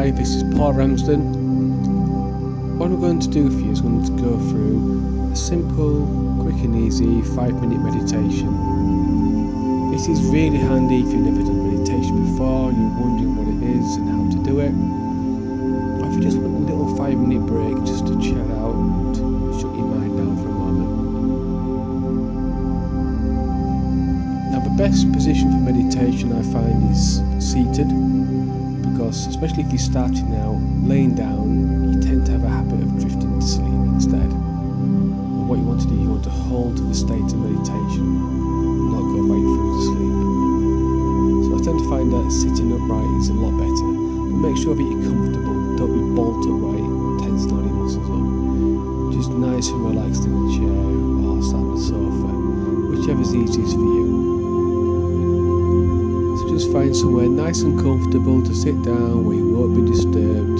Hi, this is Paul Ramsden. What we're going to do for you is going to go through a simple, quick and easy 5-minute meditation. This is really handy if you've never done meditation before and you're wondering what it is and how to do it. Or if you just want a little 5-minute break just to chill out and shut your mind down for a moment. Now the best position for meditation I find is seated, because especially if you're starting out laying down, you tend to have a habit of drifting to sleep instead. And what you want to do, you want to hold the state of meditation, not go right through to sleep. So I tend to find that sitting upright is a lot better, but make sure that you're comfortable. Don't be bolt upright, tensing all your muscles up. Just nice and relaxed in a chair or sat on the sofa, whichever's easiest for you. Just find somewhere nice and comfortable to sit down where you won't be disturbed.